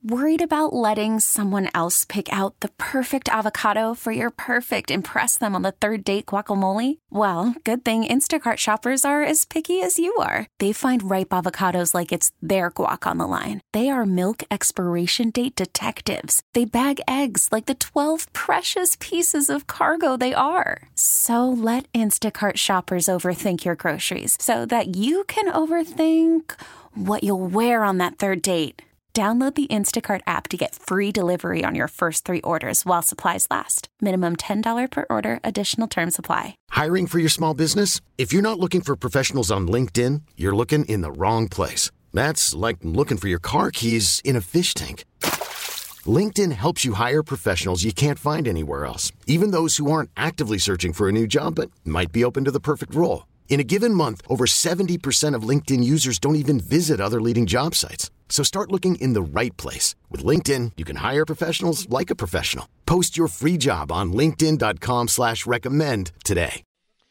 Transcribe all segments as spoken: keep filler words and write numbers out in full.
Worried about letting someone else pick out the perfect avocado for your perfect impress them on the third date guacamole? Well, good thing Instacart shoppers are as picky as you are. They find ripe avocados like it's their guac on the line. They are milk expiration date detectives. They bag eggs like the twelve precious pieces of cargo they are. So let Instacart shoppers overthink your groceries so that you can overthink what you'll wear on that third date. Download the Instacart app to get free delivery on your first three orders while supplies last. Minimum ten dollars per order. Additional terms apply. Hiring for your small business? If you're not looking for professionals on LinkedIn, you're looking in the wrong place. That's like looking for your car keys in a fish tank. LinkedIn helps you hire professionals you can't find anywhere else, even those who aren't actively searching for a new job but might be open to the perfect role. In a given month, over seventy percent of LinkedIn users don't even visit other leading job sites. So start looking in the right place. With LinkedIn, you can hire professionals like a professional. Post your free job on linkedin dot com slash recommend today.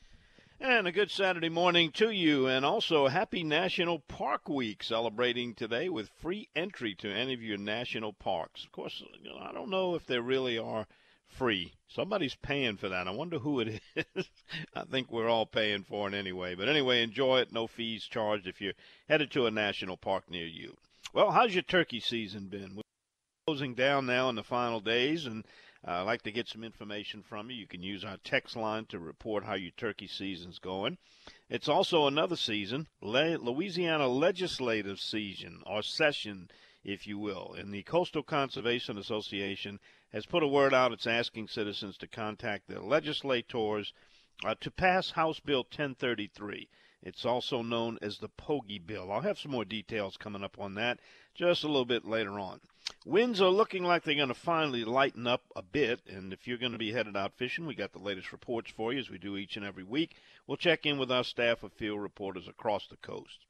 And a good Saturday morning to you, and also happy National Park Week, celebrating today with free entry to any of your national parks. Of course, you know, I don't know if they really are free. Somebody's paying for that. I wonder who it is. I think we're all paying for it anyway. But anyway, enjoy it. No fees charged if you're headed to a national park near you. Well, how's your turkey season been? We're closing down now in the final days, and uh, I'd like to get some information from you. You can use our text line to report how your turkey season's going. It's also another season, Le- Louisiana legislative season, or session, if you will. And the Coastal Conservation Association has put a word out. It's asking citizens to contact their legislators uh, to pass House Bill ten thirty-three. It's also known as the Pogey Bill. I'll have some more details coming up on that just a little bit later on. Winds are looking like they're going to finally lighten up a bit, and if you're going to be headed out fishing, we got the latest reports for you, as we do each and every week. We'll check in with our staff of field reporters across the coast.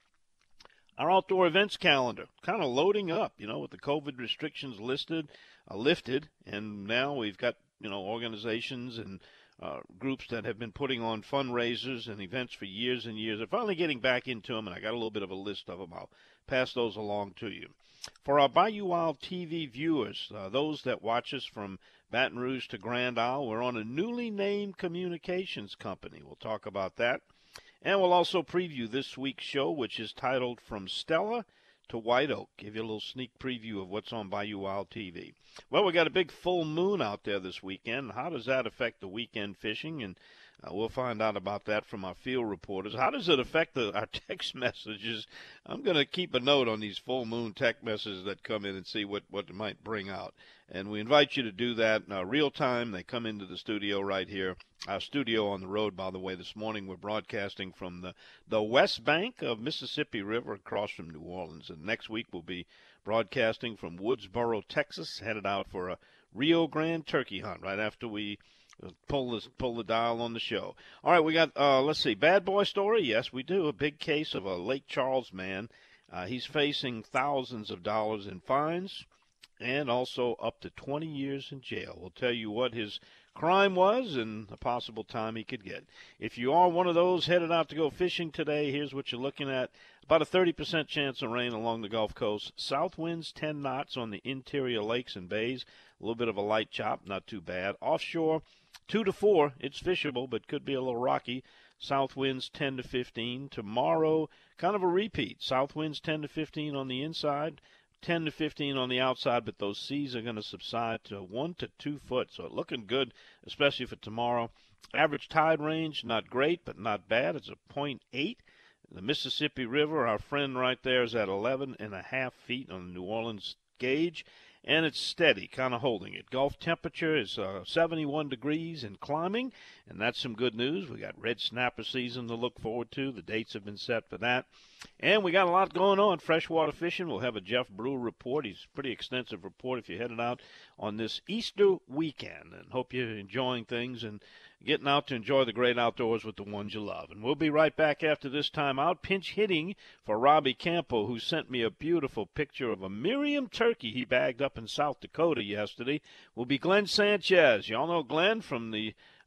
Our outdoor events calendar kind of loading up, you know, with the COVID restrictions listed, uh, lifted, and now we've got, you know, organizations and uh, groups that have been putting on fundraisers and events for years and years. They're finally getting back into them, and I got a little bit of a list of them. I'll pass those along to you. For our Bayou Wild T V viewers, uh, those that watch us from Baton Rouge to Grand Isle, we're on a newly named communications company. We'll talk about that. And we'll also preview this week's show, which is titled From Stella to White Oak. Give you a little sneak preview of what's on Bayou Wild T V. Well, we got a big full moon out there this weekend. How does that affect the weekend fishing? And uh, we'll find out about that from our field reporters. How does it affect the, our text messages? I'm going to keep a note on these full moon text messages that come in and see what, what it might bring out. And we invite you to do that uh, real time. They come into the studio right here. Our studio on the road, by the way, this morning we're broadcasting from the, the west bank of Mississippi River across from New Orleans. And next week we'll be broadcasting from Woodsboro, Texas, headed out for a Rio Grande turkey hunt right after we pull this, pull the dial on the show. All right, we got, uh, let's see, bad boy story. Yes, we do. A big case of a Lake Charles man. Uh, he's facing thousands of dollars in fines and also up to twenty years in jail. We'll tell you what his crime was and the possible time he could get. If you are one of those headed out to go fishing today, here's what you're looking at. About a thirty percent chance of rain along the Gulf Coast. South winds ten knots on the interior lakes and bays. A little bit of a light chop, not too bad. Offshore, two to four. It's fishable, but could be a little rocky. South winds ten to fifteen. Tomorrow, kind of a repeat. South winds ten to fifteen on the inside, ten to fifteen on the outside, but those seas are going to subside to one to two foot. So looking good, especially for tomorrow. Average tide range, not great, but not bad. It's a point eight. The Mississippi River, our friend right there, is at eleven and a half feet on the New Orleans gauge, and it's steady, kind of holding it. Gulf temperature is uh, seventy-one degrees and climbing, and that's some good news. We got red snapper season to look forward to. The dates have been set for that. And we got a lot going on. Freshwater fishing. We'll have a Jeff Brewer report. He's a pretty extensive report if you're headed out on this Easter weekend. And hope you're enjoying things and getting out to enjoy the great outdoors with the ones you love. And we'll be right back after this time out. Pinch hitting for Robbie Campo, who sent me a beautiful picture of a Miriam turkey he bagged up in South Dakota yesterday, will be Glenn Sanchez. Y'all know Glenn from the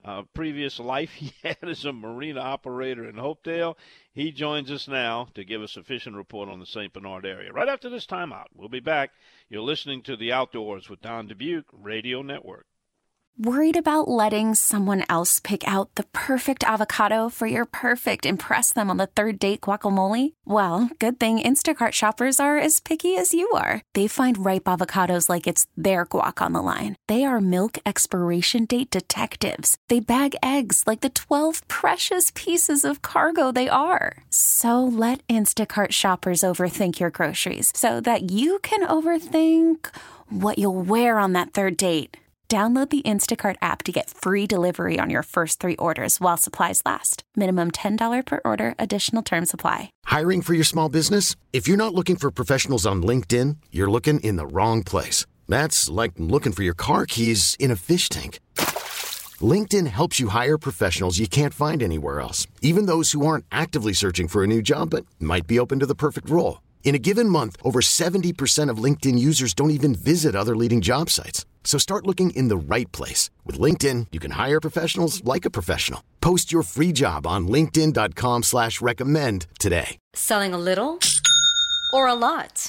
uh, previous life he had as a marina operator in Hopedale. He joins us now to give us a fishing report on the Saint Bernard area. Right after this timeout, we'll be back. You're listening to The Outdoors with Don Dubuque Radio Network. Worried about letting someone else pick out the perfect avocado for your perfect impress them on the third date guacamole? Well, good thing Instacart shoppers are as picky as you are. They find ripe avocados like it's their guac on the line. They are milk expiration date detectives. They bag eggs like the twelve precious pieces of cargo they are. So let Instacart shoppers overthink your groceries so that you can overthink what you'll wear on that third date. Download the Instacart app to get free delivery on your first three orders while supplies last. Minimum ten dollars per order. Additional terms apply. Hiring for your small business? If you're not looking for professionals on LinkedIn, you're looking in the wrong place. That's like looking for your car keys in a fish tank. LinkedIn helps you hire professionals you can't find anywhere else, even those who aren't actively searching for a new job but might be open to the perfect role. In a given month, over seventy percent of LinkedIn users don't even visit other leading job sites. So start looking in the right place. With LinkedIn, you can hire professionals like a professional. Post your free job on linkedin.com slash recommend today. Selling a little or a lot?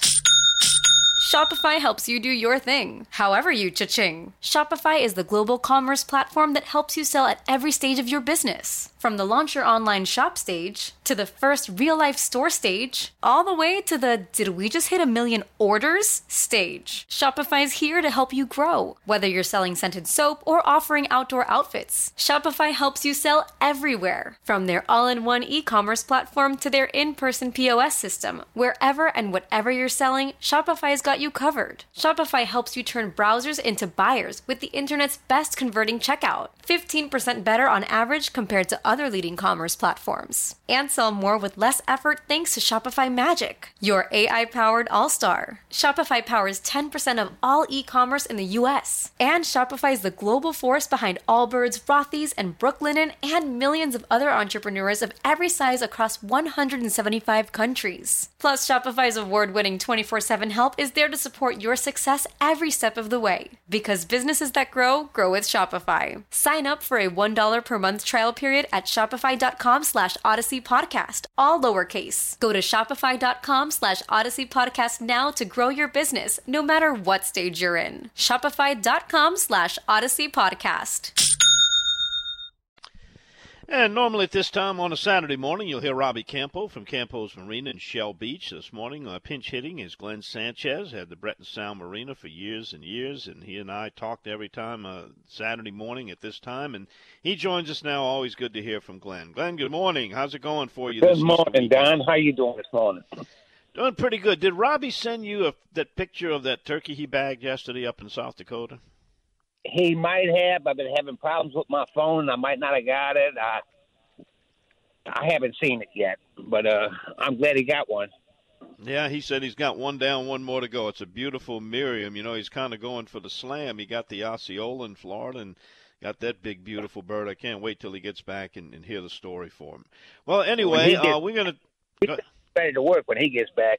Shopify helps you do your thing, however you cha-ching. Shopify is the global commerce platform that helps you sell at every stage of your business. From the launch your online shop stage, to the first real-life store stage, all the way to the did we just hit a million orders stage. Shopify's here to help you grow. Whether you're selling scented soap or offering outdoor outfits, Shopify helps you sell everywhere. From their all-in-one e-commerce platform to their in-person P O S system, wherever and whatever you're selling, Shopify's got you covered. Shopify helps you turn browsers into buyers with the internet's best converting checkout. fifteen percent better on average compared to other leading commerce platforms. And sell more with less effort thanks to Shopify Magic, your A I-powered all-star. Shopify powers ten percent of all e-commerce in the U S. And Shopify is the global force behind Allbirds, Rothy's, and Brooklinen, and millions of other entrepreneurs of every size across one hundred seventy-five countries. Plus, Shopify's award-winning twenty-four seven help is there to support your success every step of the way. Because businesses that grow, grow with Shopify. Sign up for a one dollar per month trial period at shopify.com slash Odyssey Podcast, all lowercase. Go to shopify.com slash Odyssey Podcast now to grow your business, no matter what stage you're in. Shopify.com slash Odyssey Podcast. And normally at this time on a Saturday morning, you'll hear Robbie Campo from Campo's Marina in Shell Beach. This morning, uh, pinch hitting is Glenn Sanchez, had the Breton Sound Marina for years and years, and he and I talked every time uh, Saturday morning at this time, and he joins us now. Always good to hear from Glenn. Glenn, good morning. How's it going for you? Good morning, Don. How you doing this morning? Doing pretty good. Did Robbie send you a, that picture of that turkey he bagged yesterday up in South Dakota? He might have. I've been having problems with my phone. I might not have got it. I, I haven't seen it yet, but uh, I'm glad he got one. Yeah, he said he's got one down, one more to go. It's a beautiful Miriam. You know, he's kind of going for the slam. He got the Osceola in Florida and got that big, beautiful bird. I can't wait till he gets back and, and hear the story for him. Well, anyway, gets, uh, we're going to – He's ready to work when he gets back.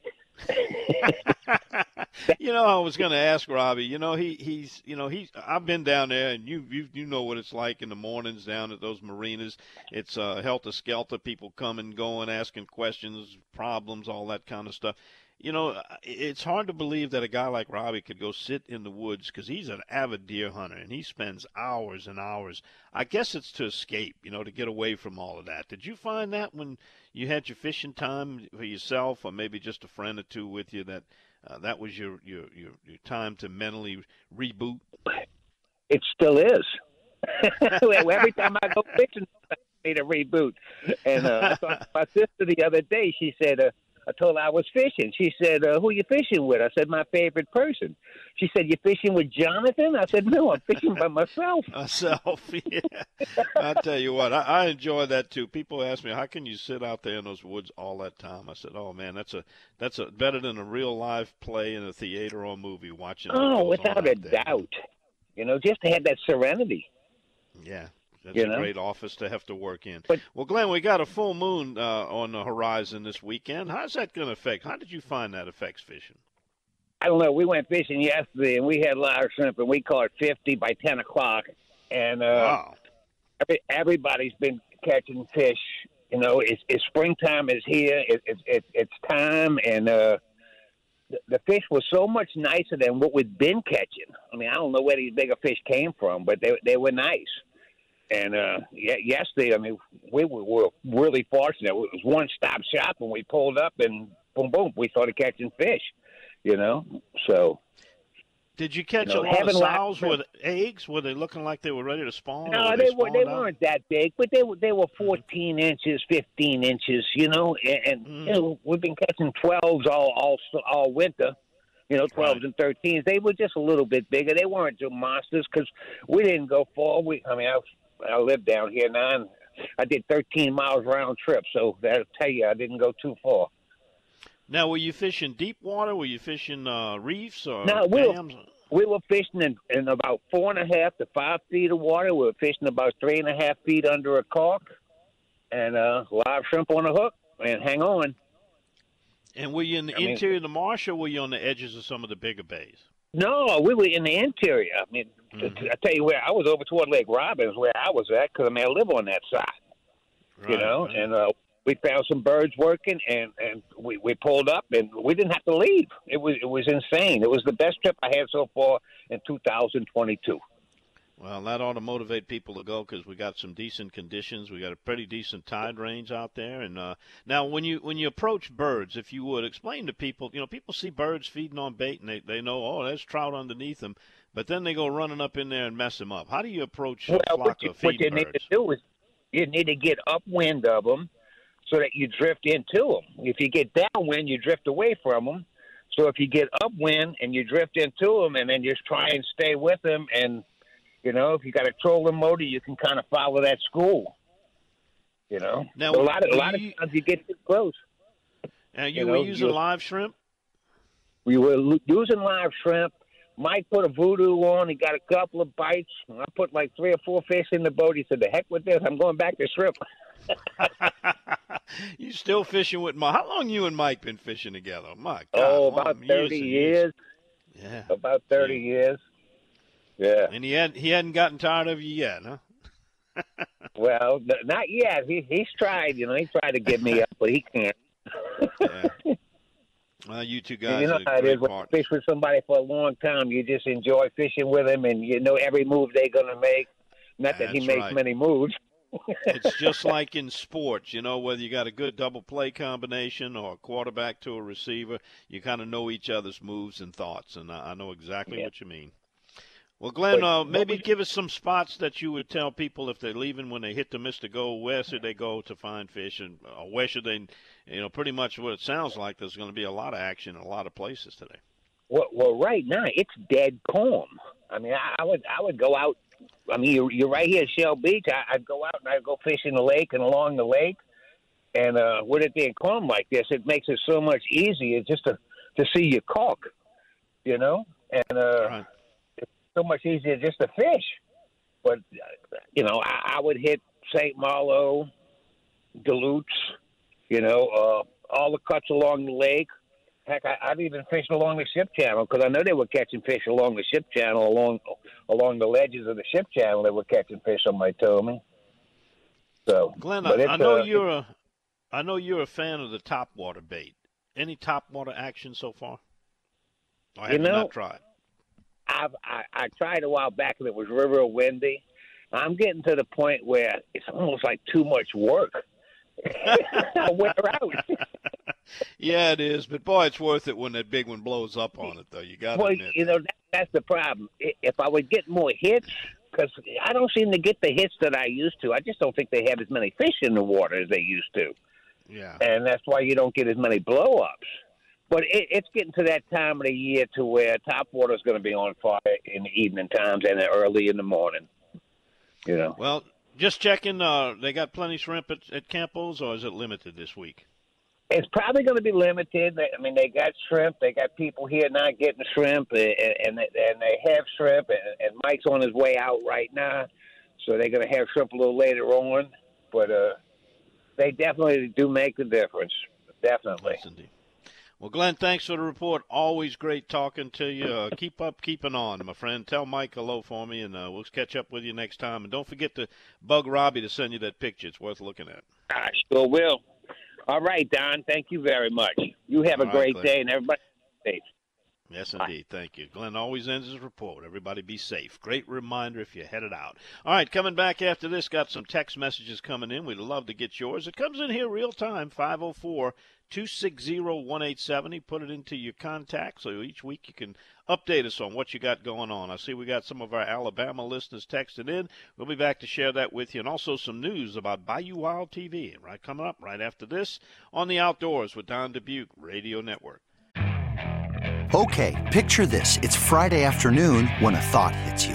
You know, I was going to ask Robbie. You know, he he's you know he's. I've been down there, and you you you know what it's like in the mornings down at those marinas. It's uh, helter skelter. People come and going, asking questions, problems, all that kind of stuff. You know, it's hard to believe that a guy like Robbie could go sit in the woods because he's an avid deer hunter, and he spends hours and hours. I guess it's to escape, you know, to get away from all of that. Did you find that when you had your fishing time for yourself, or maybe just a friend or two with you, that uh, that was your, your, your, your time to mentally reboot? It still is. Every time I go fishing, I need a reboot. And uh, I talked to my sister the other day. She said, uh, I told her I was fishing. She said, uh, who are you fishing with? I said, my favorite person. She said, you fishing with Jonathan? I said, no, I'm fishing by myself. Myself, yeah. I'll tell you what, I, I enjoy that too. People ask me, how can you sit out there in those woods all that time? I said, oh, man, that's a that's a better than a real live play in a theater or movie watching. Oh, without a doubt. You know, just to have that serenity. Yeah. That's you a know? great office to have to work in. But, well, Glenn, we got a full moon uh, on the horizon this weekend. How's that going to affect? How did you find that affects fishing? I don't know. We went fishing yesterday, and we had a lot of shrimp, and we caught fifty by ten o'clock. And uh, wow. every, everybody's been catching fish. You know, it's, it's springtime is here. It, it, it, it's time, and uh, the, the fish were so much nicer than what we've been catching. I mean, I don't know where these bigger fish came from, but they they were nice. And uh, yeah, yesterday, I mean, we were, were really fortunate. It was one stop shop, and we pulled up, and boom, boom, we started catching fish. You know, so. Did you catch You know, a lot of having sows lots- with eggs? Were they looking like they were ready to spawn? or No, were they were they spawned out? weren't that big, but they were they were fourteen inches, fifteen inches. You know, and, and Mm. you know we've been catching twelves all all all winter. You know, twelves Right. and thirteens. They were just a little bit bigger. They weren't just monsters because we didn't go far. We, I mean, I I live down here now. And I did thirteen miles round trip, so that'll tell you I didn't go too far. Now, were you fishing deep water? Were you fishing uh, reefs or No, we were- dams? We were fishing in, in about four and a half to five feet of water. We were fishing about three and a half feet under a cork, and uh, live shrimp on a hook, and hang on. And were you in the I mean- interior of the marsh, or were you on the edges of some of the bigger bays? No, we were in the interior. I mean, Mhm. I tell you where I was over toward Lake Robbins, where I was at, because I mean I live on that side, Right, you know. right. And uh, we found some birds working, and, and we, we pulled up, and we didn't have to leave. It was it was insane. It was the best trip I had so far in two thousand twenty-two. Well, that ought to motivate people to go because we got some decent conditions. We got a pretty decent tide range out there. And uh, now, when you when you approach birds, if you would explain to people, you know, people see birds feeding on bait and they, they know, oh, there's trout underneath them, but then they go running up in there and mess them up. How do you approach a Well, flock what you, of what you feeding need birds? to do is you need to get upwind of them so that you drift into them. If you get downwind, you drift away from them. So if you get upwind and you drift into them, and then just try and stay with them, and you know, if you got a trolling motor, you can kind of follow that school. You know, Now, so a lot of a do lot of you- times you get too close. Now, you, you were know, using you- live shrimp? We were lo- using live shrimp. Mike put a voodoo on. He got a couple of bites. I put like three or four fish in the boat. He said, "The heck with this! I'm going back to shrimp." You still fishing with Mike? How long you and Mike been fishing together? My God, Oh, long about years thirty and years. Yeah. About thirty See. years. Yeah. And he had he hadn't gotten tired of you yet, huh? Well, n- not yet. He he's tried. You know, he tried to get me up, but he can't. Yeah. Well, you two guys you know are how it great is when you partners. fish with somebody for a long time. You just enjoy fishing with them, and you know every move they're gonna make. Not that he That's makes right. many moves. It's just like in sports, you know, whether you got a good double play combination or a quarterback to a receiver, you kind of know each other's moves and thoughts, and I, I know exactly Yeah. what you mean. Well, Glenn, But uh, what maybe was- give us some spots that you would tell people if they're leaving when they hit the Mister Go. Where should they go to find fish, and uh, where should they, you know, pretty much what it sounds like. There's going to be a lot of action in a lot of places today. Well, well, right now it's dead calm. I mean, I, I would I would go out. I mean, you're, you're right here at Shell Beach. I, I'd go out and I'd go fish in the lake and along the lake. And uh, with it being calm like this, it makes it so much easier just to, to see your caulk, you know? And uh, Right. it's so much easier just to fish. But, uh, you know, I, I would hit Saint Malo, Duluth, you know, uh, all the cuts along the lake. Heck, I, I've even fished along the ship channel because I know they were catching fish along the ship channel, along along the ledges of the ship channel. They were catching fish. Somebody told me. So, Glenn, but I, it's, I know uh, you're a, I know you're a fan of the topwater bait. Any topwater action so far? Or have You you know- not tried? I've, I I tried a while back and it was real windy. I'm getting to the point where it's almost like too much work. I wear out. Yeah, it is. But, boy, it's worth it when that big one blows up on it, though. You got to Well, admit. you know, that, that's the problem. I- If I would get more hits, because I don't seem to get the hits that I used to. I just don't think they have as many fish in the water as they used to. Yeah. And that's why you don't get as many blow-ups. But it, it's getting to that time of the year to where topwater is going to be on fire in the evening times and early in the morning. You know. Well, just checking, uh, they got plenty shrimp at, at Campos, or is it limited this week? It's probably going to be limited. They- I mean, they got shrimp. They got people here not getting shrimp, and, and, they, and they have shrimp. And, and Mike's on his way out right now, so they're going to have shrimp a little later on. But uh, they definitely do make the difference. Definitely. Yes, indeed. Well, Glenn, thanks for the report. Always great talking to you. Uh, keep up keeping on, my friend. Tell Mike hello for me, and uh, we'll catch up with you next time. And don't forget to bug Robbie to send you that picture. It's worth looking at. I sure will. All right, Don. Thank you very much. You have All a right, great Glenn. day, and everybody stay safe. Yes, indeed. Thank you. Glenn always ends his report. Everybody be safe. Great reminder if you're headed out. All right, coming back after this, got some text messages coming in. We'd love to get yours. It comes in here real time, five oh four, two six zero, one eight seven zero. Put it into your contacts, so each week you can update us on what you got going on. I see we got some of our Alabama listeners texting in. We'll be back to share that with you, and also some news about Bayou Wild T V. Right, coming up right after this on The Outdoors with Don Dubuque Radio Network. Okay, picture this. It's Friday afternoon when a thought hits you.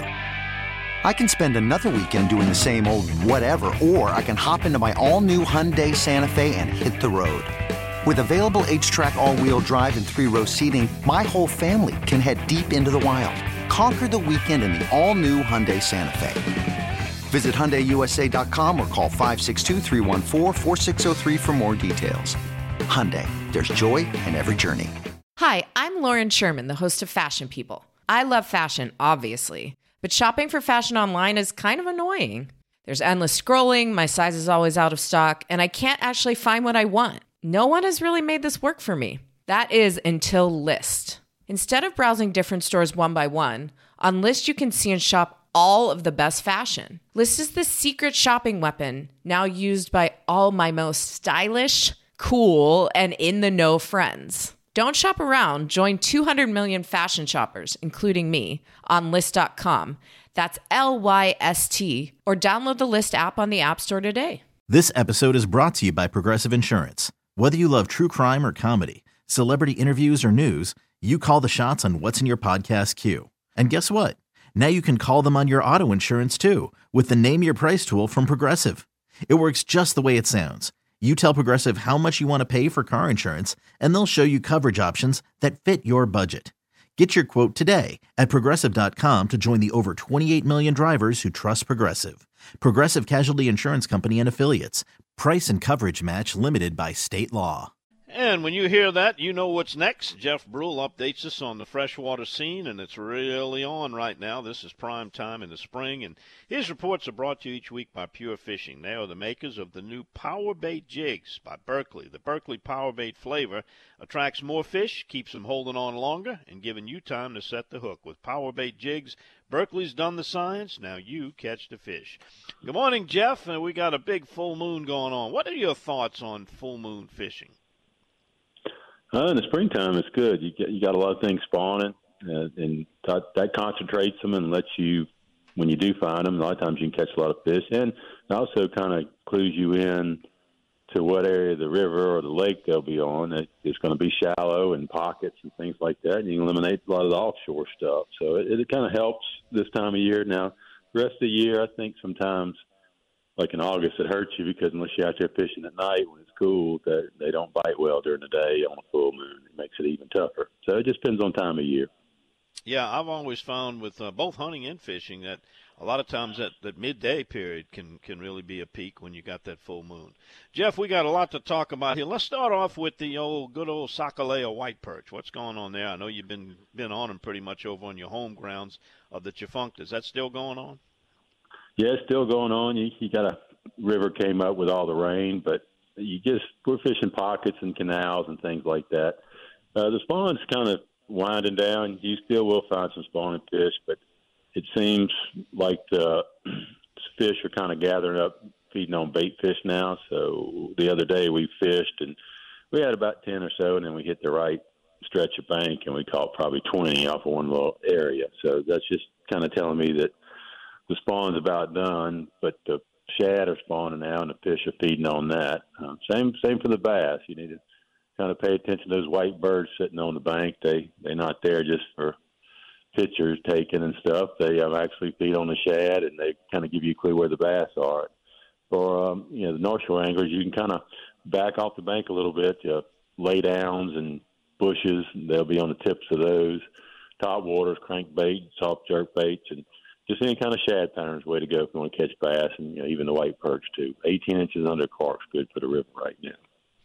I can spend another weekend doing the same old whatever, or I can hop into my all-new Hyundai Santa Fe and hit the road. With available H-Track all-wheel drive and three-row seating, my whole family can head deep into the wild. Conquer the weekend in the all-new Hyundai Santa Fe. Visit Hyundai U S A dot com or call five six two, three one four, four six zero three for more details. Hyundai, there's joy in every journey. Hi, I'm Lauren Sherman, the host of Fashion People. I love fashion, obviously, but shopping for fashion online is kind of annoying. There's endless scrolling, my size is always out of stock, and I can't actually find what I want. No one has really made this work for me. That is until Lyst. Instead of browsing different stores one by one, on Lyst you can see and shop all of the best fashion. Lyst is the secret shopping weapon now used by all my most stylish, cool, and in-the-know friends. Don't shop around. Join two hundred million fashion shoppers, including me, on Lyst dot com. That's L Y S T, or download the Lyst app on the App Store today. This episode is brought to you by Progressive Insurance. Whether you love true crime or comedy, celebrity interviews or news, you call the shots on what's in your podcast queue. And guess what? Now you can call them on your auto insurance too, with the Name Your Price tool from Progressive. It works just the way it sounds. You tell Progressive how much you want to pay for car insurance, and they'll show you coverage options that fit your budget. Get your quote today at Progressive dot com to join the over twenty-eight million drivers who trust Progressive. Progressive Casualty Insurance Company and Affiliates. Price and coverage match limited by state law. And when you hear that, you know what's next. Jeff Brule updates us on the freshwater scene, and it's really on right now. This is prime time in the spring, and his reports are brought to you each week by Pure Fishing. They are the makers of the new Power Bait Jigs by Berkley. The Berkley Power Bait flavor attracts more fish, keeps them holding on longer, and giving you time to set the hook. With Power Bait Jigs, Berkley's done the science. Now you catch the fish. Good morning, Jeff. And we got a big full moon going on. What are your thoughts on full moon fishing? Uh, in the springtime, it's good. You get you got a lot of things spawning, uh, and that, that concentrates them and lets you, when you do find them, a lot of times you can catch a lot of fish. And it also kind of clues you in to what area of the river or the lake they'll be on. It, it's going to be shallow and pockets and things like that. And you can eliminate a lot of the offshore stuff. So it, it kind of helps this time of year. Now, the rest of the year, I think sometimes, like in August, it hurts you because unless you're out there fishing at night when it's cool, that they don't bite well during the day on a full moon. It makes it even tougher. So it just depends on time of year. Yeah, I've always found with uh, both hunting and fishing that a lot of times that, that midday period can, can really be a peak when you got that full moon. Jeff, we got a lot to talk about here. Let's start off with the old good old Sakalea white perch. What's going on there? I know you've been been on them pretty much over on your home grounds of the Tchefuncte. Is that still going on? Yeah, it's still going on. You, you got a river came up with all the rain, but you just we're fishing pockets and canals and things like that. Uh, the spawn's kind of winding down. You still will find some spawning fish, but it seems like the fish are kind of gathering up, feeding on bait fish now. So the other day we fished, and we had about ten or so, and then we hit the right stretch of bank, and we caught probably twenty off of one little area. So that's just kind of telling me that the spawn's about done, but the shad are spawning now, and the fish are feeding on that. Uh, same same for the bass. You need to kind of pay attention to those white birds sitting on the bank. They, they're not there just for pictures taken and stuff. They um, actually feed on the shad, and they kind of give you a clue where the bass are. For um, you know, the North Shore anglers, you can kind of back off the bank a little bit, uh, lay downs and bushes. They'll be on the tips of those. Top waters, crankbait, soft jerk baits, and just any kind of shad pattern is the way to go if you want to catch bass, and you know, even the white perch too. eighteen inches under Clark's good for the river right now.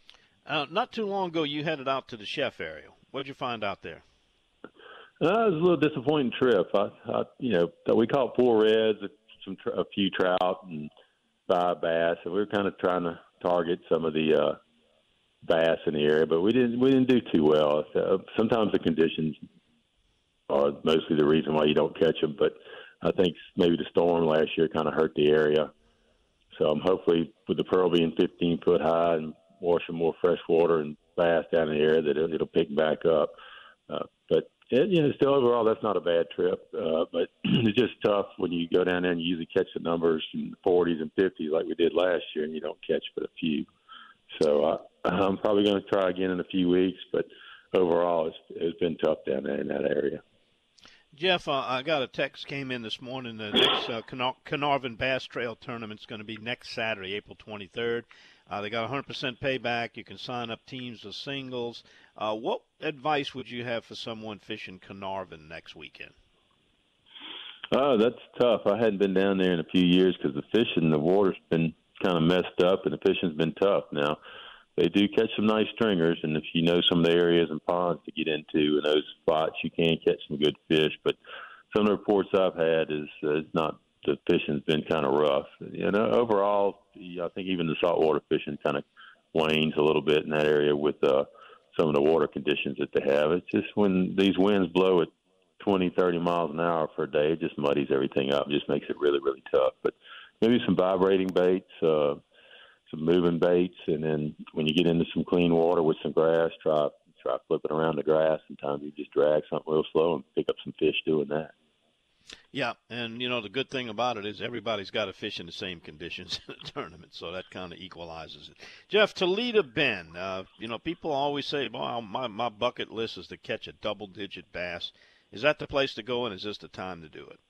Uh, not too long ago, you headed out to the Chef area. What did you find out there? Uh, it was a little disappointing trip. I, I you know, we caught four reds, some a few trout, and five bass. And we were kind of trying to target some of the uh, bass in the area, but we didn't we didn't do too well. Uh, sometimes the conditions are mostly the reason why you don't catch them. But I think maybe the storm last year kind of hurt the area. So I'm hopefully with the Pearl being fifteen foot high and washing more fresh water and bass down in the area that it'll, it'll pick back up. Uh, but it, you know, still overall that's not a bad trip. Uh, but it's just tough when you go down there and you usually catch the numbers in the forties and fifties like we did last year, and you don't catch but a few. So uh, I'm probably going to try again in a few weeks. But overall, it's, it's been tough down there in that area. Jeff, uh, I got a text came in this morning. The next uh, Caernarvon Bass Trail Tournament is going to be next Saturday, April twenty-third. Uh, they got one hundred percent payback. You can sign up teams or singles. Uh, what advice would you have for someone fishing Caernarvon next weekend? Oh, that's tough. I hadn't been down there in a few years because the fishing, the water's been kind of messed up, and the fishing's been tough. Now, they do catch some nice stringers, and if you know some of the areas and ponds to get into and those spots, you can catch some good fish. But some of the reports I've had is uh, it's not the fishing's been kind of rough. You know, overall, I think even the saltwater fishing kind of wanes a little bit in that area with uh, some of the water conditions that they have. It's just when these winds blow at twenty, thirty miles an hour for a day, it just muddies everything up. It just makes it really, really tough. But maybe some vibrating baits, uh, some moving baits, and then when you get into some clean water with some grass, try try flipping around the grass. Sometimes you just drag something real slow and pick up some fish doing that. Yeah, and, you know, the good thing about it is everybody's got to fish in the same conditions in the tournament, so that kind of equalizes it. Jeff, Toledo Bend, uh, you know, people always say, well, my, my bucket list is to catch a double-digit bass. Is that the place to go, and is this the time to do it?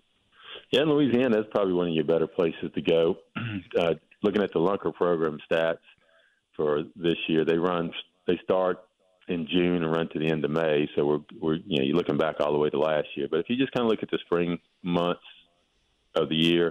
Yeah, in Louisiana, that's probably one of your better places to go. uh, looking at the Lunker program stats for this year, they run, they start in June and run to the end of May. So we're, we're, you know, you're looking back all the way to last year. But if you just kind of look at the spring months of the year,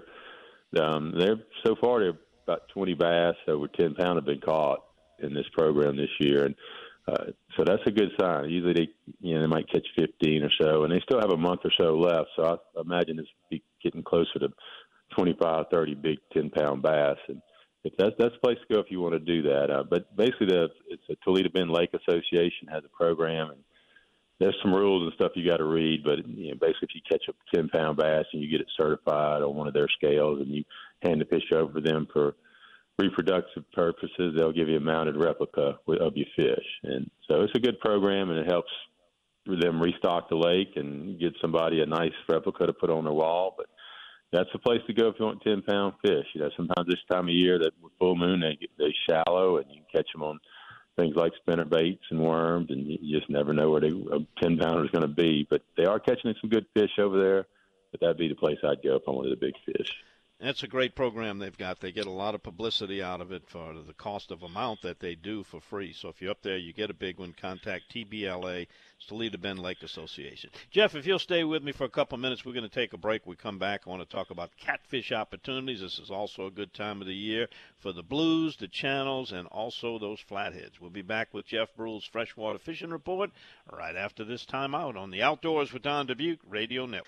um, they're so far they're about twenty bass over ten pound have been caught in this program this year, and uh, so that's a good sign. Usually they, you know, they might catch fifteen or so, and they still have a month or so left. So I imagine it's be getting closer to twenty-five, thirty big ten pound bass, and if that's that's the place to go if you want to do that. Uh, but basically, the it's a Toledo Bend Lake Association has a program, and there's some rules and stuff you got to read. But you know, basically, if you catch a ten pound bass and you get it certified on one of their scales, and you hand the fish over to them for reproductive purposes, they'll give you a mounted replica of your fish. And so it's a good program, and it helps them restock the lake and get somebody a nice replica to put on their wall. But that's the place to go if you want ten pound fish. You know, sometimes this time of year, that with full moon, they get, they shallow, and you can catch them on things like spinner baits and worms, and you just never know where they, a ten pounder is going to be. But they are catching some good fish over there. But that'd be the place I'd go if I wanted a big fish. That's a great program they've got. They get a lot of publicity out of it for the cost of amount that they do for free. So if you're up there, you get a big one, contact T B L A, Toledo Bend Lake Association. Jeff, if you'll stay with me for a couple minutes, we're going to take a break. We come back, I want to talk about catfish opportunities. This is also a good time of the year for the blues, the channels, and also those flatheads. We'll be back with Jeff Brule's Freshwater Fishing Report right after this time out on the Outdoors with Don Dubuque Radio Network.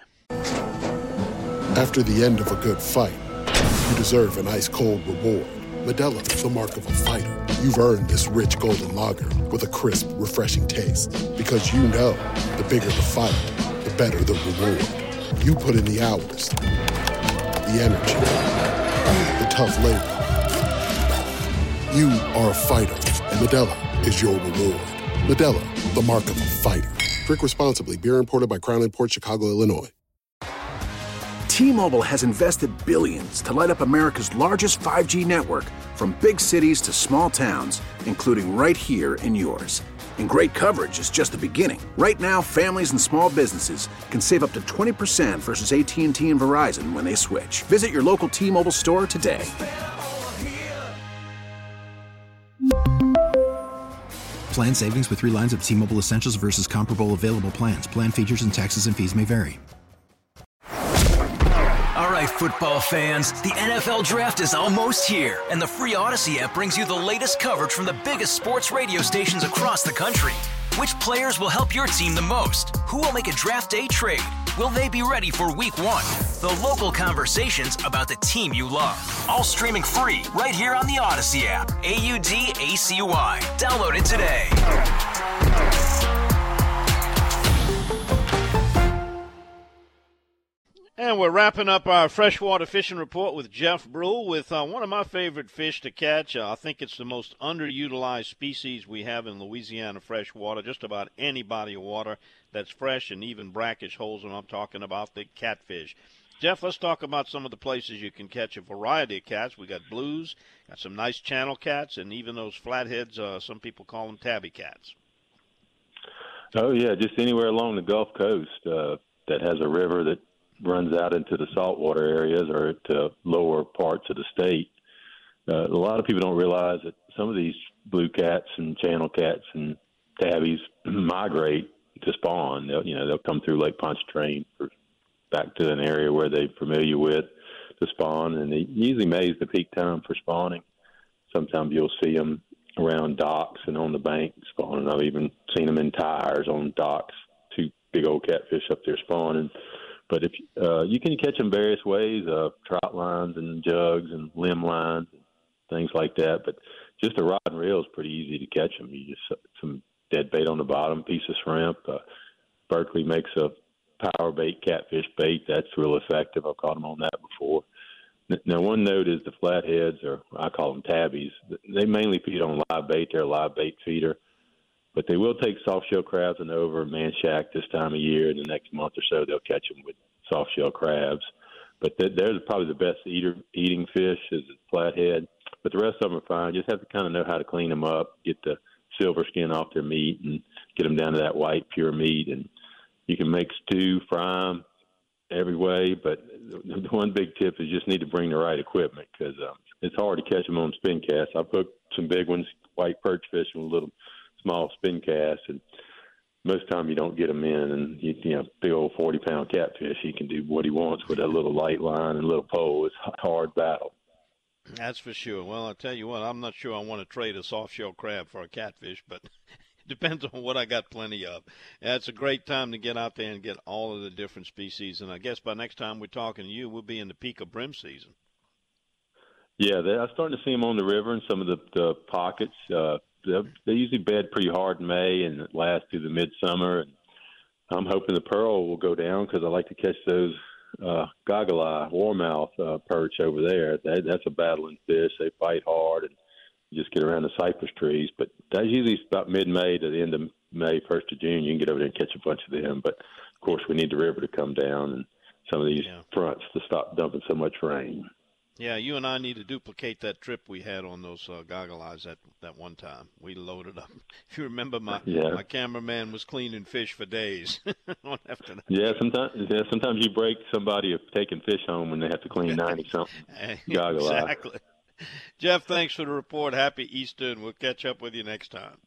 After the end of a good fight, you deserve an ice-cold reward. Modelo, the mark of a fighter. You've earned this rich golden lager with a crisp, refreshing taste. Because you know, the bigger the fight, the better the reward. You put in the hours, the energy, the tough labor. You are a fighter, and Modelo is your reward. Modelo, the mark of a fighter. Drink responsibly. Beer imported by Crown Imports, Chicago, Illinois. T-Mobile has invested billions to light up America's largest five G network, from big cities to small towns, including right here in yours. And great coverage is just the beginning. Right now, families and small businesses can save up to twenty percent versus A T and T and Verizon when they switch. Visit your local T-Mobile store today. Plan savings with three lines of T-Mobile Essentials versus comparable available plans. Plan features and taxes and fees may vary. All right, football fans. The N F L Draft is almost here, and the free Odyssey app brings you the latest coverage from the biggest sports radio stations across the country. Which players will help your team the most? Who will make a draft day trade? Will they be ready for week one? The local conversations about the team you love. All streaming free right here on the Odyssey app. A U D A C Y. Download it today. And we're wrapping up our freshwater fishing report with Jeff Brule with uh, one of my favorite fish to catch. Uh, I think it's the most underutilized species we have in Louisiana freshwater. Just about any body of water that's fresh and even brackish holes, and I'm talking about the catfish. Jeff, let's talk about some of the places you can catch a variety of cats. We got blues, got some nice channel cats, and even those flatheads, uh, some people call them tabby cats. Oh, yeah, just anywhere along the Gulf Coast uh, that has a river that runs out into the saltwater areas or to lower parts of the state. Uh, a lot of people don't realize that some of these blue cats and channel cats and tabbies migrate to spawn. They'll, you know, they'll come through Lake Pontchartrain for back to an area where they're familiar with to spawn, and they usually May's the peak time for spawning. Sometimes you'll see them around docks and on the bank spawning. I've even seen them in tires on docks, two big old catfish up there spawning. But if uh, you can catch them various ways, uh, trout lines and jugs and limb lines and things like that. But just a rod and reel is pretty easy to catch them. You just some dead bait on the bottom, piece of shrimp. Uh, Berkeley makes a power bait, catfish bait. That's real effective. I've caught them on that before. Now, one note is the flatheads, or I call them tabbies. They mainly feed on live bait. They're a live bait feeder. But they will take soft-shell crabs and over man shack this time of year. In the next month or so, they'll catch them with soft-shell crabs. But they're probably the best eater eating fish is the flathead. But the rest of them are fine. You just have to kind of know how to clean them up, get the silver skin off their meat, and get them down to that white, pure meat. And you can make stew, fry them every way. But the one big tip is just need to bring the right equipment because um, it's hard to catch them on spin casts. I've hooked some big ones, white perch fish, with a little small spin cast, and most of the time you don't get them in. And you, you know, big old forty pound catfish, he can do what he wants with a little light line and a little pole. It's a hard battle. That's for sure. Well, I'll tell you what, I'm not sure I want to trade a soft shell crab for a catfish, but it depends on what I got plenty of. Yeah, it's a great time to get out there and get all of the different species. And I guess by next time we're talking to you, we'll be in the peak of brim season. Yeah, they, I'm starting to see them on the river in some of the, the pockets. Uh, They usually bed pretty hard in May and it lasts through the midsummer. And I'm hoping the pearl will go down because I like to catch those uh, goggle eye, warmouth uh, perch over there. That, that's a battling fish. They fight hard and you just get around the cypress trees. But that's usually about mid-May to the end of May, first of June. You can get over there and catch a bunch of them. But, of course, we need the river to come down and some of these yeah. fronts to stop dumping so much rain. Yeah, you and I need to duplicate that trip we had on those uh, goggle eyes that, that one time. We loaded up. If you remember, my yeah. my cameraman was cleaning fish for days. After that. Yeah, sometimes yeah, sometimes you break somebody of taking fish home when they have to clean ninety-something goggle eyes. Exactly. Jeff, thanks for the report. Happy Easter, and we'll catch up with you next time.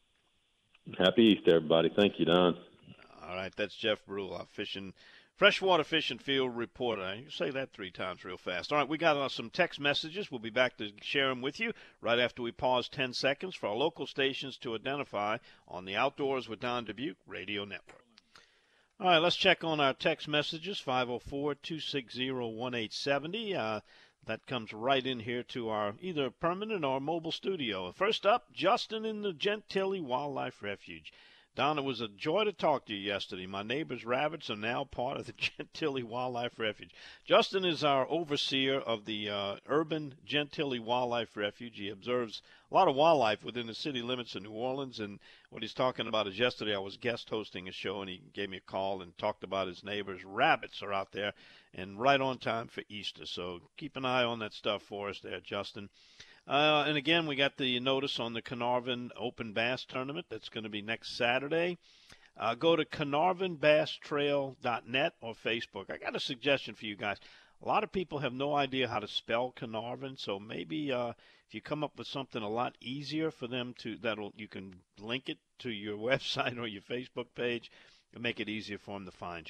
Happy Easter, everybody. Thank you, Don. All right, that's Jeff Brule, our fishing Freshwater Fish and Field reporter. You say that three times real fast. All right, we got uh, some text messages. We'll be back to share them with you right after we pause ten seconds for our local stations to identify on the Outdoors with Don Dubuque Radio Network. All right, let's check on our text messages, five oh four, two six zero, one eight seven oh. Uh, that comes right in here to our either permanent or mobile studio. First up, Justin in the Gentilly Wildlife Refuge. Don, it was a joy to talk to you yesterday. My neighbor's rabbits are now part of the Gentilly Wildlife Refuge. Justin is our overseer of the uh, urban Gentilly Wildlife Refuge. He observes a lot of wildlife within the city limits of New Orleans, and what he's talking about is yesterday I was guest hosting a show, and he gave me a call and talked about his neighbor's rabbits are out there and right on time for Easter. So keep an eye on that stuff for us there, Justin. Uh, and again, we got the notice on the Carnarvon Open Bass Tournament. That's going to be next Saturday. Uh, go to carnarvon bass trail dot net or Facebook. I got a suggestion for you guys. A lot of people have no idea how to spell Carnarvon, so maybe uh, if you come up with something a lot easier for them to, that'll you can link it to your website or your Facebook page and make it easier for them to find you.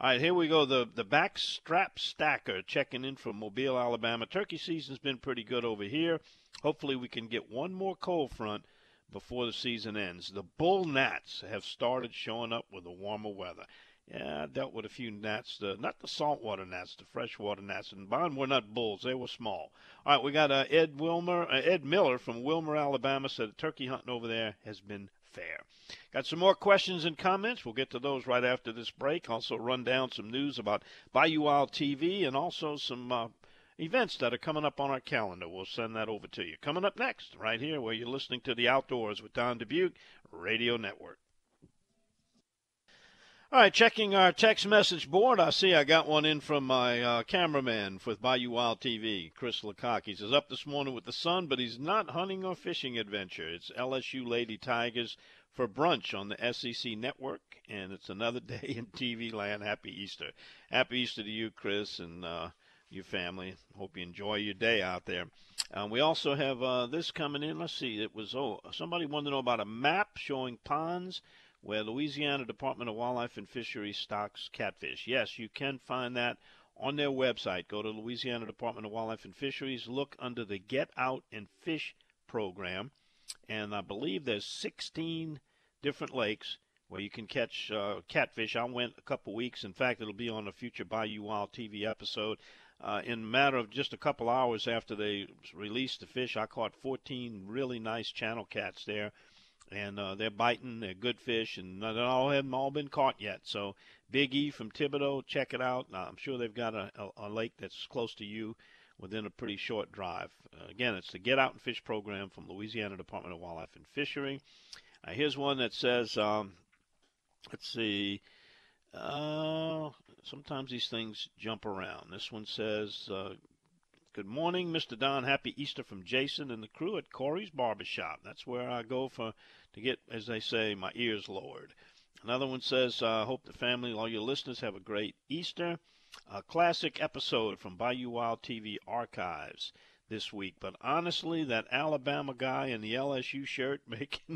All right, here we go. The the backstrap stacker checking in from Mobile, Alabama. Turkey season's been pretty good over here. Hopefully we can get one more cold front before the season ends. The bull gnats have started showing up with the warmer weather. Yeah, I dealt with a few gnats, the, not the saltwater gnats, the freshwater gnats. And mine were not bulls. They were small. All right, we got uh, Ed Wilmer, uh, Ed Miller from Wilmer, Alabama, said the turkey hunting over there has been fair. Got some more questions and comments. We'll get to those right after this break. Also run down some news about Bayou Wild T V and also some uh, events that are coming up on our calendar. We'll send that over to you. Coming up next, right here where you're listening to The Outdoors with Don Dubuque Radio Network. All right, checking our text message board. I see I got one in from my uh, cameraman with Bayou Wild T V, Chris Lecoq. He says, up this morning with the sun, but he's not hunting or fishing adventure. It's L S U Lady Tigers for brunch on the S E C network, and it's another day in T V land. Happy Easter. Happy Easter to you, Chris, and uh, your family. Hope you enjoy your day out there. Um, we also have uh, this coming in. Let's see. It was, oh, somebody wanted to know about a map showing ponds where Louisiana Department of Wildlife and Fisheries stocks catfish. Yes, you can find that on their website. Go to Louisiana Department of Wildlife and Fisheries. Look under the Get Out and Fish program. And I believe there's sixteen different lakes where you can catch uh, catfish. I went a couple weeks. In fact, it'll be on a future Bayou Wild T V episode. Uh, in a matter of just a couple hours after they released the fish, I caught fourteen really nice channel cats there. And uh, they're biting. They're good fish, and not all haven't all been caught yet. So Big E from Thibodaux, check it out. Uh, I'm sure they've got a, a, a lake that's close to you within a pretty short drive. Uh, again, it's the Get Out and Fish program from Louisiana Department of Wildlife and Fishery. Uh, here's one that says, um, let's see, uh, sometimes these things jump around. This one says, uh, good morning, Mister Don. Happy Easter from Jason and the crew at Corey's Barbershop. That's where I go for to get, as they say, my ears lowered. Another one says, I uh, hope the family, all your listeners, have a great Easter. A classic episode from Bayou Wild T V archives this week. But honestly, that Alabama guy in the L S U shirt making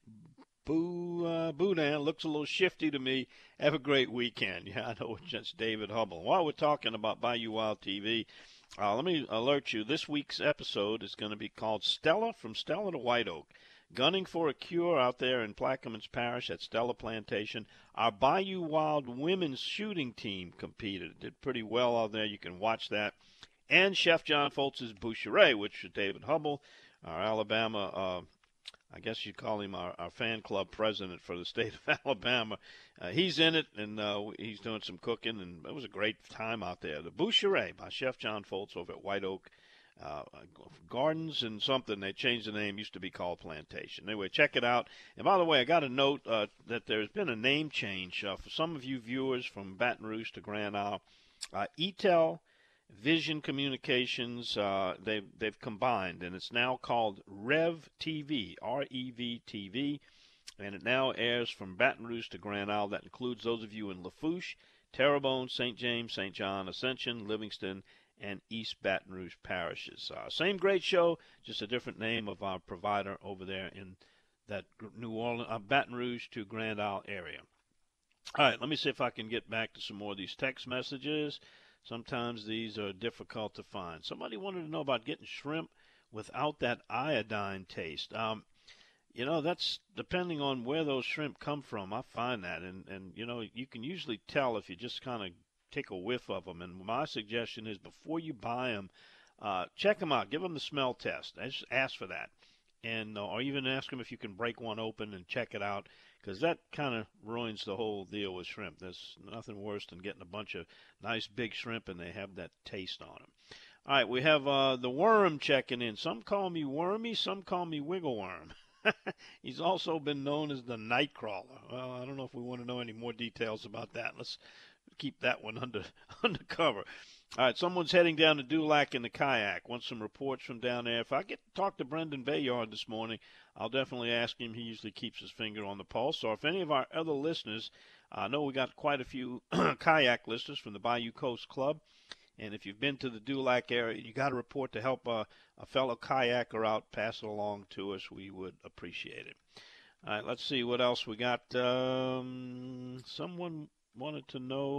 boo, uh, boudin looks a little shifty to me. Have a great weekend. Yeah, I know it's just David Hubble. While we're talking about Bayou Wild T V, uh, let me alert you. This week's episode is going to be called Stella from Stella to White Oak. Gunning for a cure out there in Plaquemines Parish at Stella Plantation. Our Bayou Wild women's shooting team competed. Did pretty well out there. You can watch that. And Chef John Foltz's Boucherie, which is David Hubble, our Alabama, uh, I guess you'd call him our, our fan club president for the state of Alabama. Uh, he's in it, and uh, he's doing some cooking, and it was a great time out there. The Boucherie by Chef John Foltz over at White Oak Uh, Gardens and something. They changed the name. Used to be called Plantation. Anyway, check it out. And by the way, I got a note uh, that there's been a name change uh, for some of you viewers from Baton Rouge to Grand Isle. Uh, E T E L Vision Communications, uh, they've, they've combined, and it's now called Rev T V, R E V T V, and it now airs from Baton Rouge to Grand Isle. That includes those of you in Lafourche, Terrebonne, Saint James, Saint John, Ascension, Livingston, and East Baton Rouge parishes. Uh, same great show, just a different name of our provider over there in that New Orleans, uh, Baton Rouge to Grand Isle area. All right, let me see if I can get back to some more of these text messages. Sometimes these are difficult to find. Somebody wanted to know about getting shrimp without that iodine taste. Um, you know, that's depending on where those shrimp come from. I find that, and, and you know, you can usually tell if you just kind of take a whiff of them. And my suggestion is before you buy them, uh, check them out. Give them the smell test. Just ask for that. And uh, or even ask them if you can break one open and check it out, because that kind of ruins the whole deal with shrimp. There's nothing worse than getting a bunch of nice big shrimp and they have that taste on them. All right, we have uh, the worm checking in. Some call me Wormy, some call me Wiggle Worm. He's also been known as the Nightcrawler. Well, I don't know if we want to know any more details about that. Let's keep that one under undercover. All right, someone's heading down to Dulac in the kayak. Want some reports from down there. If I get to talk to Brendan Bayard this morning, I'll definitely ask him. He usually keeps his finger on the pulse. Or if any of our other listeners, I know we got quite a few kayak listeners from the Bayou Coast Club. And if you've been to the Dulac area, you got a report to help uh, a fellow kayaker out, pass it along to us. We would appreciate it. All right, let's see what else we got. Um, someone wanted to know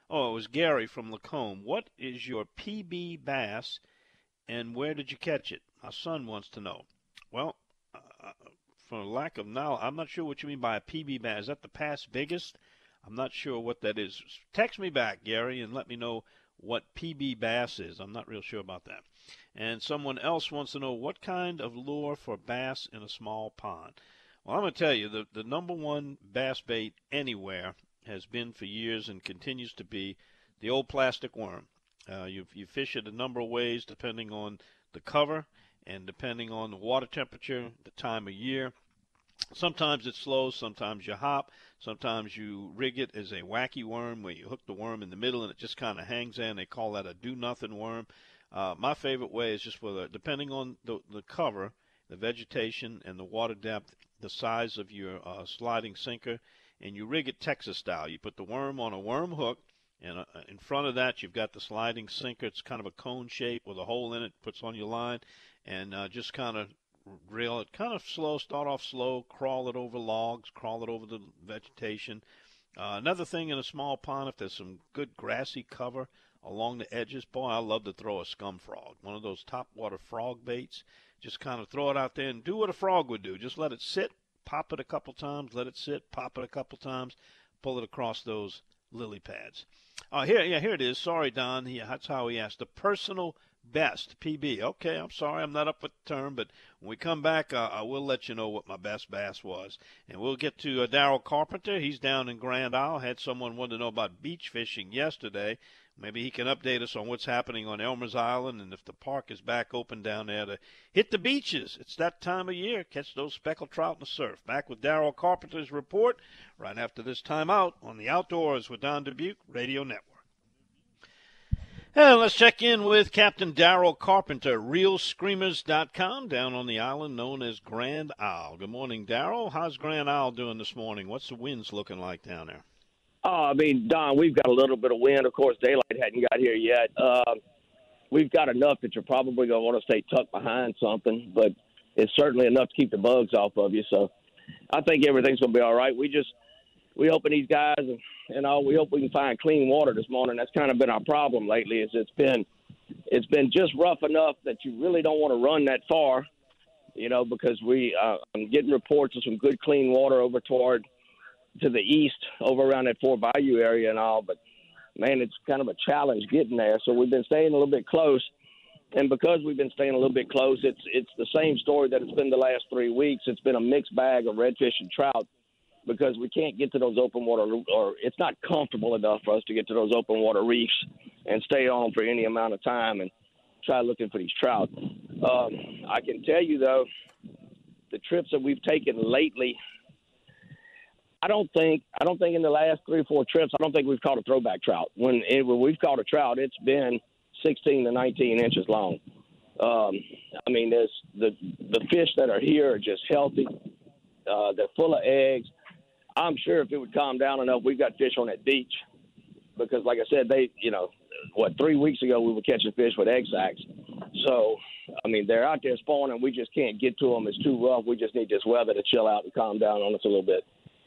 Oh, it was Gary from Lacombe. What is your P B bass, and where did you catch it? My son wants to know. Well, uh, for lack of knowledge, I'm not sure what you mean by a P B bass. Is that the past biggest? I'm not sure what that is. Text me back, Gary, and let me know what P B bass is. I'm not real sure about that. And someone else wants to know what kind of lure for bass in a small pond. Well, I'm going to tell you, the, the number one bass bait anywhere has been for years and continues to be the old plastic worm. Uh, you, you fish it a number of ways depending on the cover and depending on the water temperature, the time of year. Sometimes it's slow, sometimes you hop, sometimes you rig it as a wacky worm where you hook the worm in the middle and it just kind of hangs there, and they call that a do-nothing worm. Uh, my favorite way is just for the, depending on the, the cover, the vegetation, and the water depth, the size of your uh, sliding sinker, and you rig it Texas style. You put the worm on a worm hook, and uh, in front of that you've got the sliding sinker. It's kind of a cone shape with a hole in it, puts on your line, and uh, just kind of reel it kind of slow, start off slow, crawl it over logs, crawl it over the vegetation. Uh, another thing in a small pond, if there's some good grassy cover along the edges, boy, I love to throw a scum frog, one of those topwater frog baits. Just kind of throw it out there and do what a frog would do. Just let it sit, pop it a couple times, let it sit, pop it a couple times, pull it across those lily pads. Uh, here, yeah, here it is. Sorry, Don. He, that's how he asked. The personal best, P B. Okay, I'm sorry, I'm not up with the term, but when we come back, uh, I will let you know what my best bass was. And we'll get to uh, Daryl Carpenter. He's down in Grand Isle. Had someone want to know about beach fishing yesterday. Maybe he can update us on what's happening on Elmer's Island and if the park is back open down there to hit the beaches. It's that time of year. Catch those speckled trout in the surf. Back with Daryl Carpenter's report right after this timeout on the Outdoors with Don Dubuque Radio Network. And let's check in with Captain Daryl Carpenter, real screamers dot com, down on the island known as Grand Isle. Good morning, Daryl. How's Grand Isle doing this morning? What's the winds looking like down there? Oh, I mean, Don, we've got a little bit of wind. Of course, daylight hadn't got here yet. Uh, we've got enough that you're probably going to want to stay tucked behind something, but it's certainly enough to keep the bugs off of you. So I think everything's going to be all right. We just we hoping these guys and, and all we hope we can find clean water this morning. That's kind of been our problem lately. Is it's been it's been just rough enough that you really don't want to run that far, you know, because we uh, I'm getting reports of some good clean water over toward. To the east over around that Fort Bayou area and all, but man, it's kind of a challenge getting there. So we've been staying a little bit close, and because we've been staying a little bit close, it's it's the same story that it's been the last three weeks. It's been a mixed bag of redfish and trout because we can't get to those open water, or it's not comfortable enough for us to get to those open water reefs and stay on for any amount of time and try looking for these trout. Um, I can tell you though, the trips that we've taken lately. I don't think I don't think in the last three or four trips, I don't think we've caught a throwback trout. When, it, when we've caught a trout, it's been sixteen to nineteen inches long. Um, I mean, there's the the fish that are here are just healthy. Uh, they're full of eggs. I'm sure if it would calm down enough, we've got fish on that beach because, like I said, they you know what three weeks ago we were catching fish with egg sacs. So I mean, they're out there spawning. We just can't get to them. It's too rough. We just need this weather to chill out and calm down on us a little bit.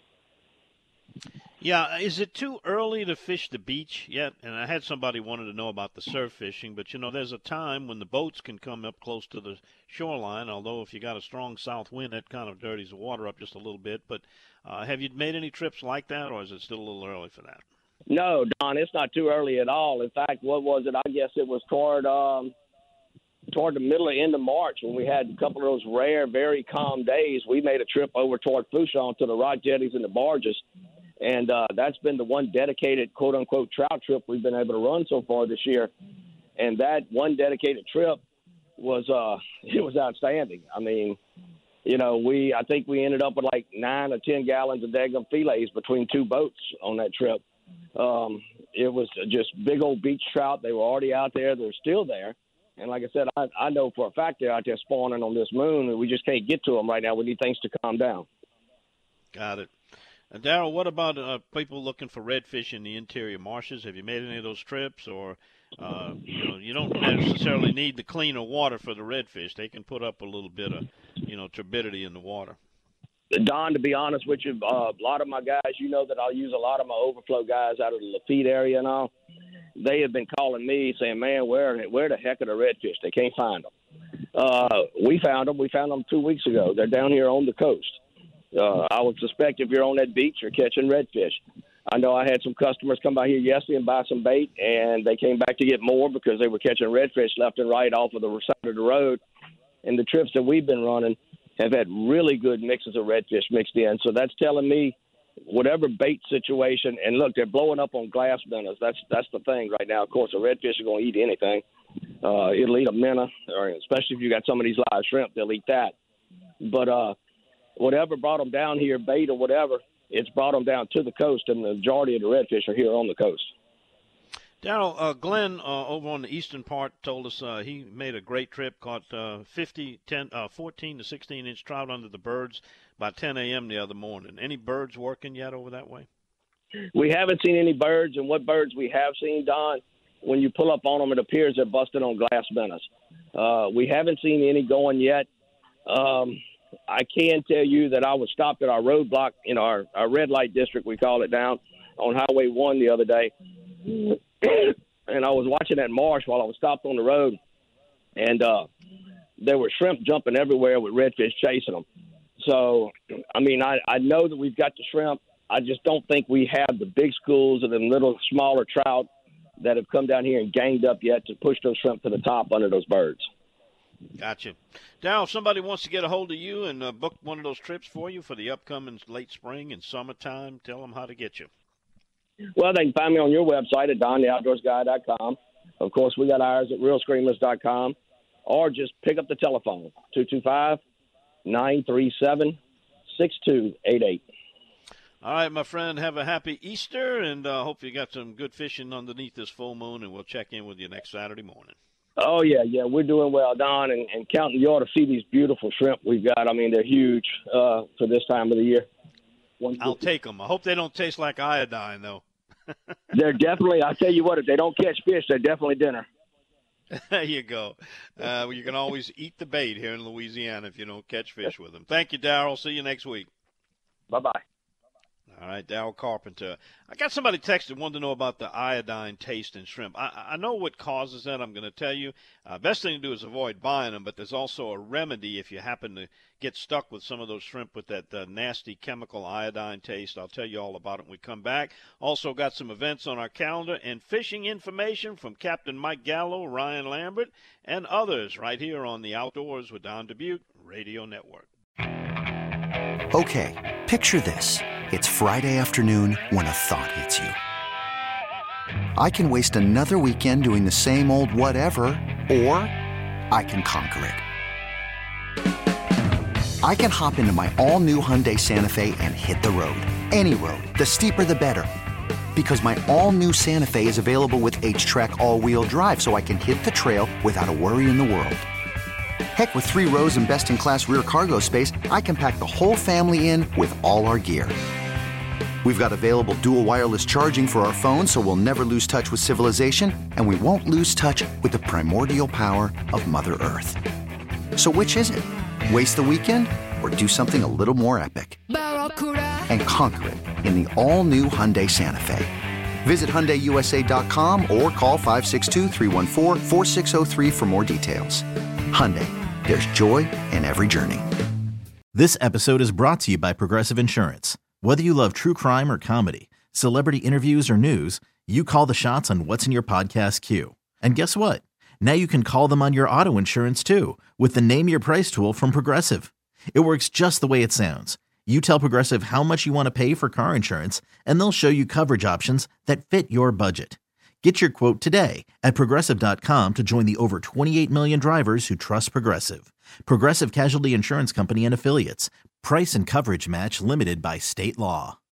Yeah, is it too early to fish the beach yet? And I had somebody wanted to know about the surf fishing, but, you know, there's a time when the boats can come up close to the shoreline, although if you got a strong south wind, that kind of dirties the water up just a little bit. But uh, have you made any trips like that, or is it still a little early for that? No, Don, it's not too early at all. In fact, what was it? I guess it was toward um, toward the middle or end of March when we had a couple of those rare, very calm days. We made a trip over toward Fouchon to the rock jetties and the barges. And uh, that's been the one dedicated, quote-unquote, trout trip we've been able to run so far this year. And that one dedicated trip was uh, it was outstanding. I mean, you know, we I think we ended up with like nine or ten gallons of daggum fillets between two boats on that trip. Um, it was just big old beach trout. They were already out there. They're still there. And like I said, I, I know for a fact they're out there spawning on this moon, and we just can't get to them right now. We need things to calm down. Got it. Uh, Daryl, what about uh, people looking for redfish in the interior marshes? Have you made any of those trips? Or, uh, you know, you don't necessarily need the cleaner water for the redfish. They can put up a little bit of, you know, turbidity in the water. Don, to be honest with you, uh, a lot of my guys, you know that I'll use a lot of my overflow guys out of the Lafitte area and all. They have been calling me saying, man, where where the heck are the redfish? They can't find them. Uh, we found them. We found them two weeks ago. They're down here on the coast. Uh, I would suspect if you're on that beach, you're catching redfish. I know I had some customers come by here yesterday and buy some bait, and they came back to get more because they were catching redfish left and right off of the side of the road. And the trips that we've been running have had really good mixes of redfish mixed in. So that's telling me whatever bait situation, and look, they're blowing up on glass minnows. That's that's the thing right now. Of course, a redfish are going to eat anything. Uh, it'll eat a minnow, or especially if you got some of these live shrimp, they'll eat that. But uh, whatever brought them down here, bait or whatever, it's brought them down to the coast, and the majority of the redfish are here on the coast. Darryl, uh, Glenn uh, over on the eastern part told us uh, he made a great trip, caught uh, fifty, ten, uh, fourteen to sixteen inch trout under the birds by ten a.m. the other morning. Any birds working yet over that way? We haven't seen any birds, and what birds we have seen, Don, when you pull up on them, it appears they're busted on glass minnows. Uh, we haven't seen any going yet. Um, I can tell you that I was stopped at our roadblock in our, our red light district, we call it, down on Highway one the other day. And I was watching that marsh while I was stopped on the road, and uh, there were shrimp jumping everywhere with redfish chasing them. So, I mean, I, I know that we've got the shrimp. I just don't think we have the big schools of them little smaller trout that have come down here and ganged up yet to push those shrimp to the top under those birds. Gotcha. Darryl, if somebody wants to get a hold of you and uh, book one of those trips for you for the upcoming late spring and summertime, tell them how to get you. Well, they can find me on your website at don the outdoors guy dot com. Of course, we got ours at real screamers dot com, or just pick up the telephone, two two five, nine three seven, six two eight eight. All right, my friend, have a happy Easter, and uh, hope you got some good fishing underneath this full moon, and we'll check in with you next Saturday morning. Oh, yeah, yeah, we're doing well, Don, and, and counting, you ought to see these beautiful shrimp we've got. I mean, they're huge uh, for this time of the year. I'll take them. I hope they don't taste like iodine, though. They're definitely, I'll tell you what, if they don't catch fish, they're definitely dinner. There you go. Uh, well, you can always eat the bait here in Louisiana if you don't catch fish with them. Thank you, Darryl. See you next week. Bye-bye. All right, Darryl Carpenter. I got somebody texted, wanted to know about the iodine taste in shrimp. I, I know what causes that. I'm going to tell you. Uh, best thing to do is avoid buying them, but there's also a remedy if you happen to get stuck with some of those shrimp with that uh, nasty chemical iodine taste. I'll tell you all about it when we come back. Also got some events on our calendar and fishing information from Captain Mike Gallo, Ryan Lambert, and others right here on the Outdoors with Don Dubuque Radio Network. Okay, picture this. It's Friday afternoon when a thought hits you. I can waste another weekend doing the same old whatever, or I can conquer it. I can hop into my all-new Hyundai Santa Fe and hit the road. Any road. The steeper, the better. Because my all-new Santa Fe is available with H-Track all-wheel drive, so I can hit the trail without a worry in the world. Heck, with three rows and best-in-class rear cargo space, I can pack the whole family in with all our gear. We've got available dual wireless charging for our phones, so we'll never lose touch with civilization, and we won't lose touch with the primordial power of Mother Earth. So which is it? Waste the weekend or do something a little more epic? And conquer it in the all-new Hyundai Santa Fe. Visit Hyundai U S A dot com or call five six two, three one four, four six zero three for more details. Hyundai, there's joy in every journey. This episode is brought to you by Progressive Insurance. Whether you love true crime or comedy, celebrity interviews or news, you call the shots on what's in your podcast queue. And guess what? Now you can call them on your auto insurance too with the Name Your Price tool from Progressive. It works just the way it sounds. You tell Progressive how much you want to pay for car insurance, and they'll show you coverage options that fit your budget. Get your quote today at Progressive dot com to join the over twenty-eight million drivers who trust Progressive. Progressive Casualty Insurance Company and Affiliates. Price and coverage match limited by state law.